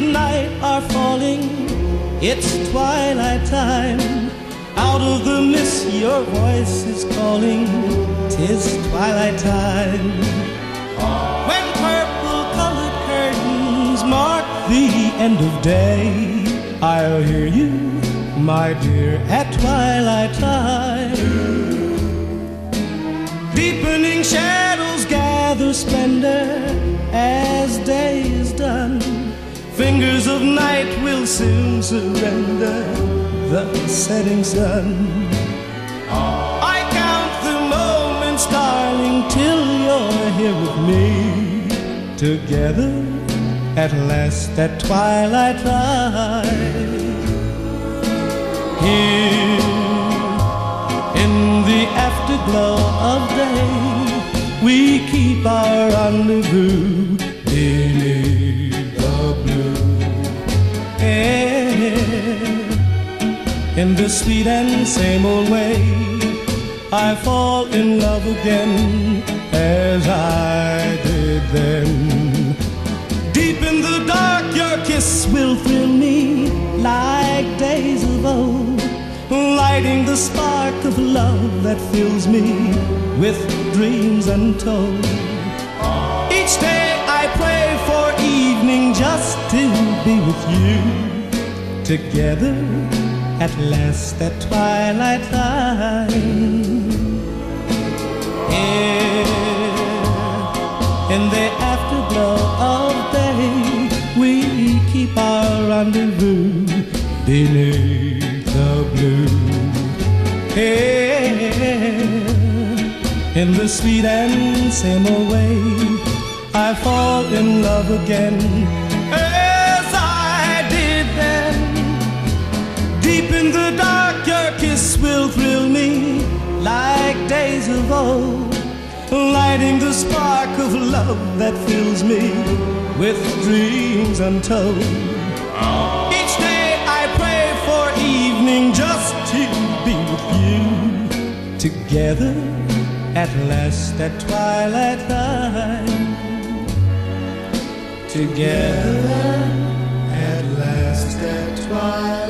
night are falling, it's twilight time. Out of the mist your voice is calling, 'tis twilight time. When purple-colored curtains mark the end of day, I'll hear you, my dear, at twilight time. Deepening shadows gather splendor as day is done. Fingers of night will soon surrender the setting sun. I count the moments, darling, till you're here with me. Together at last at twilight time. Here in the afterglow of day, we keep our rendezvous beneath the blue air. In the sweet and same old way, I fall in love again as I did then. Deep in the dark your kiss will thrill me like days of old, lighting the spark of love that fills me with dreams untold. Each day I pray for evening just to be with you. Together at last at twilight time. Here in the afterglow of day, we keep our rendezvous beneath the blue air. In the sweet and same old way, I fall in love again as I did then. Deep in the dark your kiss will thrill me like days of old, lighting the spark of love that fills me with dreams untold. Each day I pray for evening just to be with you. Together at last at twilight time. Together at last at twilight.